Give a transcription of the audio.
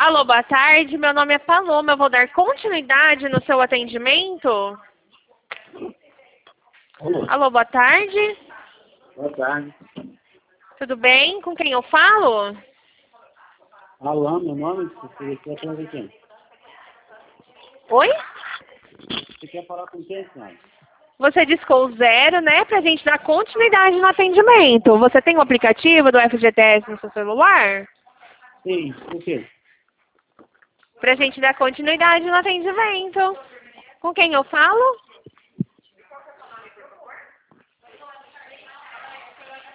Alô, boa tarde. Meu nome é Paloma. Eu vou dar continuidade no seu atendimento. Alô. Alô, boa tarde. Boa tarde. Tudo bem? Com quem eu falo? Alain, meu nome? Você quer falar com quem? Oi? Você quer falar com quem, senhora? Você discou 0, né? Pra gente dar continuidade no atendimento. Você tem o aplicativo do FGTS no seu celular? Sim, por quê? Pra gente dar continuidade no atendimento. Com quem eu falo?